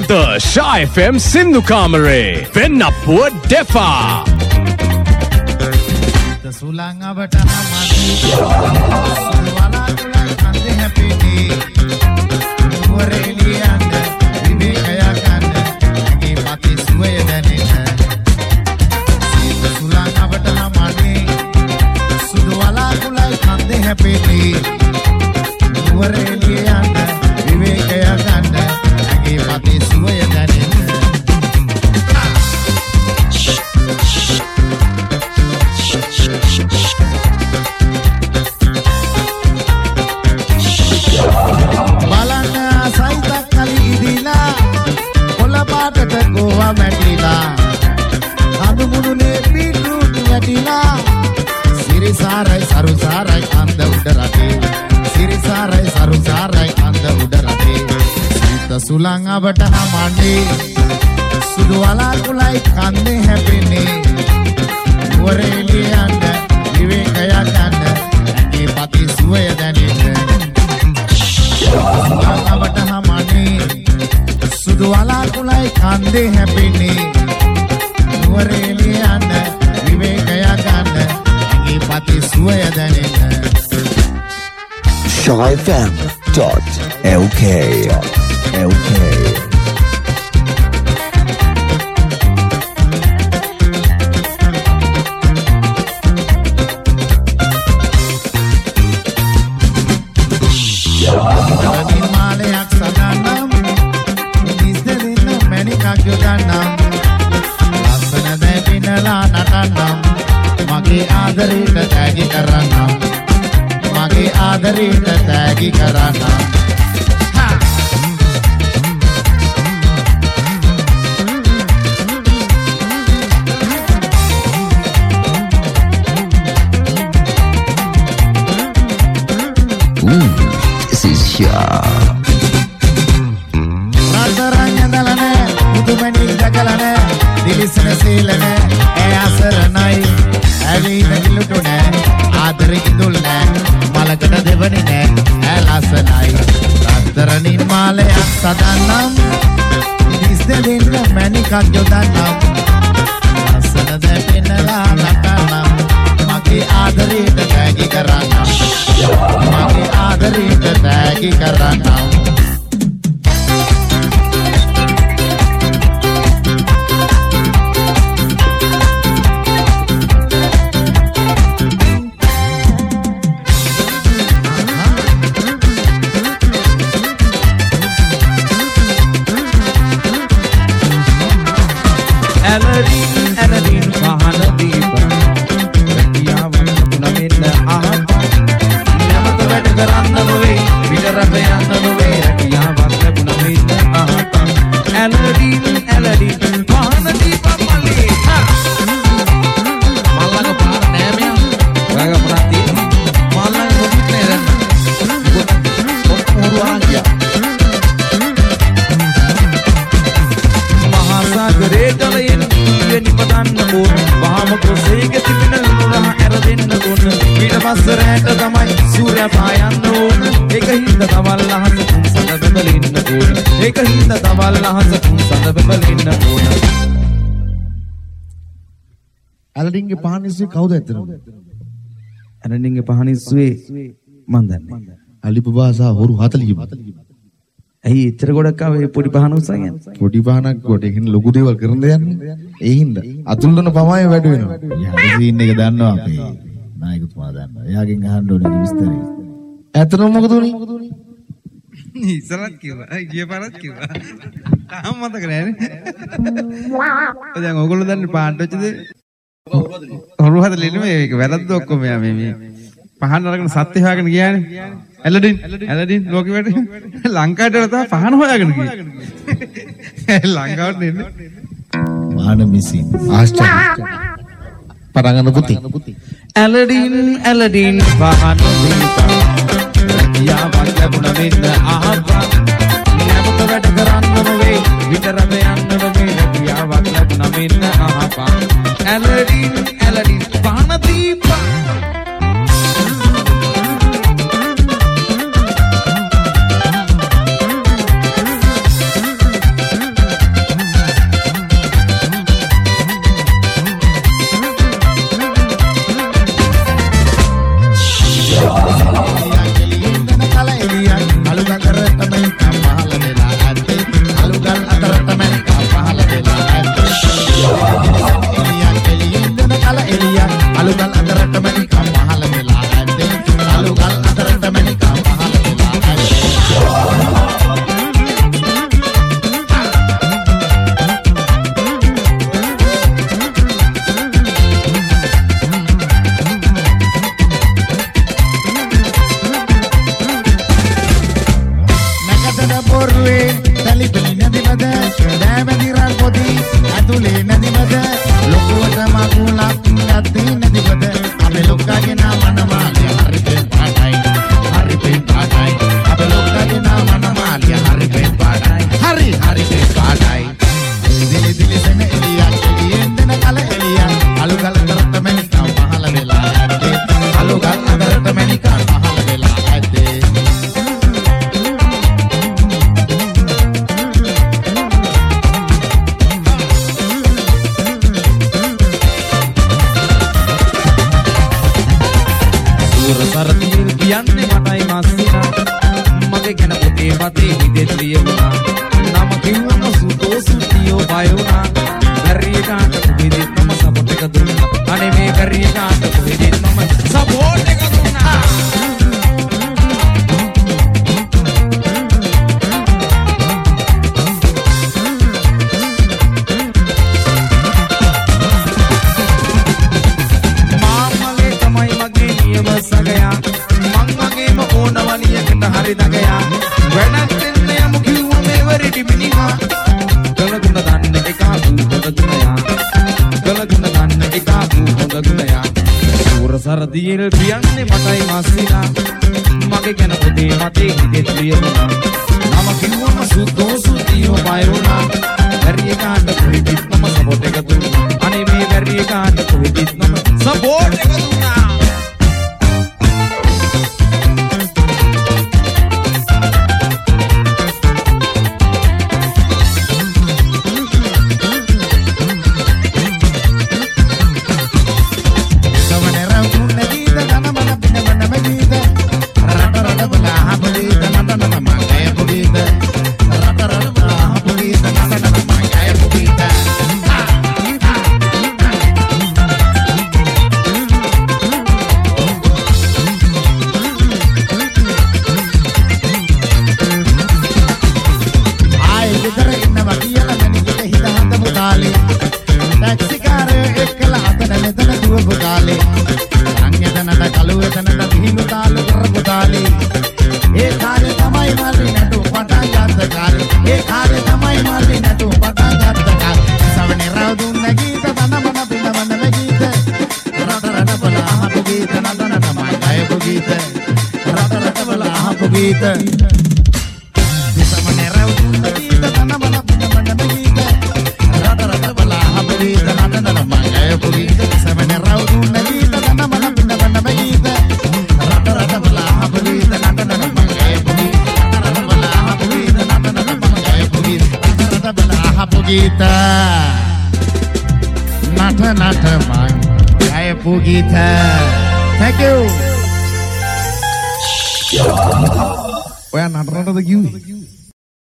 The Shy FM Sindhu Kamare Vennapuwa Defa Sulang abata hamadi wala kulai kande happy wareli anda vivekaya kanda age pati suwe danena sulang abata hamadi wala kulai kande happy wareli anda vivekaya kanda age pati suwe danena balana saita kali idila kola paatata gowa matila adu mudune beetroot matila siri sarai saru sarai anda udarate siri sarai saru sarai anda udarate sita sulanga bata hamande sudu wala kulai kande happene wareli anda vivekaya kanda age pati suya danena abata hamane sudu wala kulai kande happene wareli anda vivekaya kanda age pati suya danena shyfm.lk mage adarita tagi karana this is rataranya dalane mudumani dagalane dilisne silane e asaranai ali nagilutune adare idulne malakata devanine elasanai ratarani malayak sadanam disde dinna manikak jodanam asana depinala natanam mage adarita tagi karana mage adarita tagi karana ඇලඩින්ගේ පහනිස්සේ කවුද ඇත්තටම? ඇලඩින්ගේ පහනිස්සේ මන් දන්නේ. අලිපබා සහ හොරු 40ක්. ඇයි එච්චර ගොඩක් ආවේ පොඩි පහන උසන් යන්නේ? පොඩි පහනක් කොට ඒකින් ලොකු දේවල් කරන්න යන්නේ. ඒ හින්දා අතුල්ලන පමයි වැඩි වෙනවා. යාගේ සීන් එක දන්නවා අපේ නායකතුමා දන්නවා. එයාගෙන් අහන්න ඕනේ විස්තරය. ඇත්තටම මොකද උනේ? ඉස්සරත් කිව්වා. ගිය පාරත් කිව්වා. තාම මතක නැහැ නේ. දැන් ඕගොල්ලෝ දන්නේ පාඩ වෙච්ච දේ. හොරු හදලා නෙමෙයි මේක වැරද්ද ඔක්කොම මේ පහන අරගෙන සත්‍ය හොයාගෙන ගියානේ. ඇලඩින් ලෝකෙ වැඩ ලංකාවට තමයි පහන හොයාගෙන ගියේ. ලංකාවට නෙන්නේ. පහන මිසින් ආශ්චර්ය. පටන් ගන්න පුතේ. ඇලඩින් පහන දීපා. යාවත් ලැබුණ වෙන්න අහපා. නැවත වැඩ කරන්න නෙවෙයි විතරම යන්න නෙවෙයි. යාවත් ලැබුණ වෙන්න අහපා. ඇලඩින් පහන දීපා. සූර සරතියෙන් කියන්නේ මටයි මස්සිනා මගේ ගැන පොතේ පතේ හිතේ ලියුණා නම කිව්වම සුතෝ සුතියෝ බය වුණා බැරිය කාට කොහෙදත් මම සපෝට් එක දුන්නා අනේ මේ බැරිය කාට කොහෙදත් මම සපෝට් එක දුන්නා සගයා මං වගේම ඕනවලියකට හරි දගයා වැඩක් දෙන්න යමු කිව්වා මේ වරටි මිනිහා කලගුණ දන්න එක හොඳ ගුණයා කලගුණ දන්න එක හොඳ ගුණයා සූර සරදියෙල් කියන්නේ මටයි මස්සිනා මගේ ගැන පොතේ මතේ හිතේ ලියුණා නම කිව්වම සුද්ධෝ සුද්ධියෝ බය වුණා බැරිය කාට කොහෙදත් මම සපෝට් එක දුන්නා අනේ මේ බැරිය කාට කොහෙදත් මම සපෝට් එක දුන්නා Thank you. Oya natarada kiuwe.